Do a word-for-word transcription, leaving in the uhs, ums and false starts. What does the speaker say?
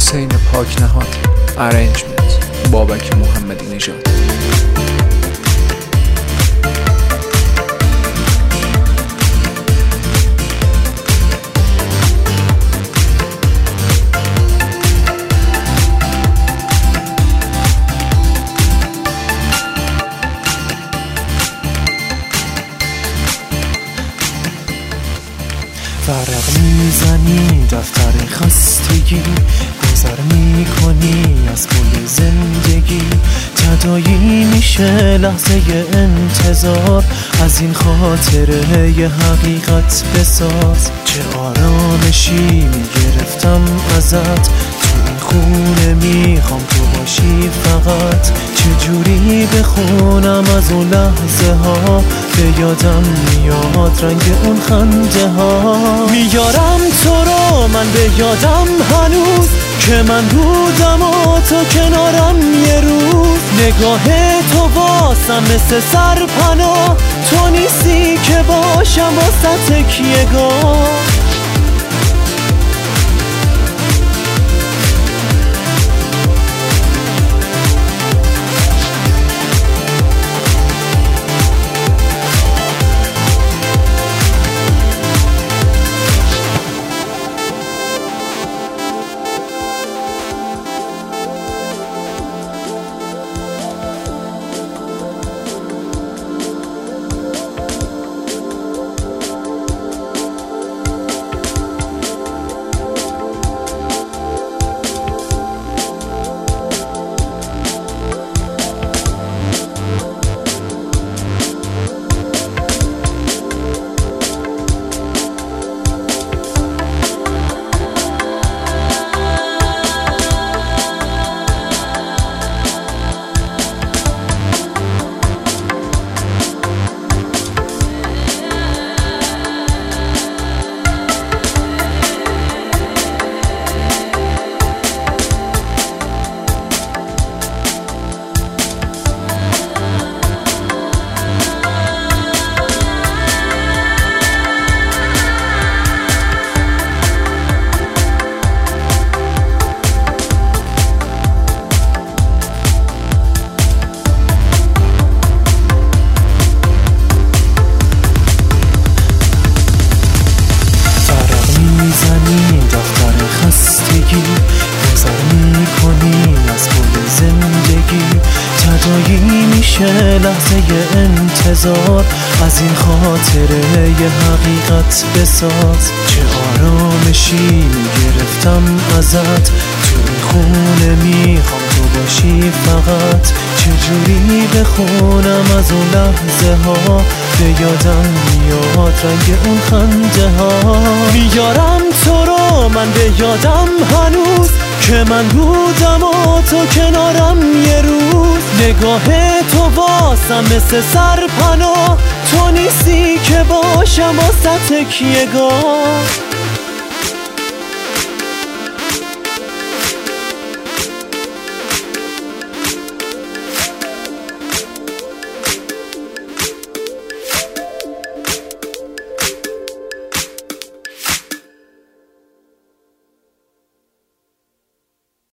حسین پاک نهاد. ارنجمنت بابک محمدی نژاد. ورق میزنی دفتر خستگی، گذر میکنی از پل زندگی، تداعی میشه لحظه انتظار، از این خاطره ی حقیقت بساز. چه آرامشی میگرفتم ازت، تو این خونه میخوام تو باشی فقط. چجوری بخونم از اون لحظه ها، به یادم میاد رنگ اون خنده ها. میارم تو رو من به یادم هنوز، که من بودم و تو کنارم یه روز. نگاه تو واسم مثل سرپناه، تو نیستی که باشم واسه تکیه‌گاه. تداعی میشه لحظه انتظار، از این خاطره ی حقیقت بساز. چه آرامشی میگرفتم ازت، تو این خونه میخوام تو باشی فقط. چجوری بخونم از اون لحظه ها، به یادم میاد رنگ اون خنده ها. میارم تو رو من به یادم هنوز، که من بودم و تو کنارم یه روز. نگاه تو واسم مثل سرپناه، تو نیستی که باشم واسه تکیه‌گاه.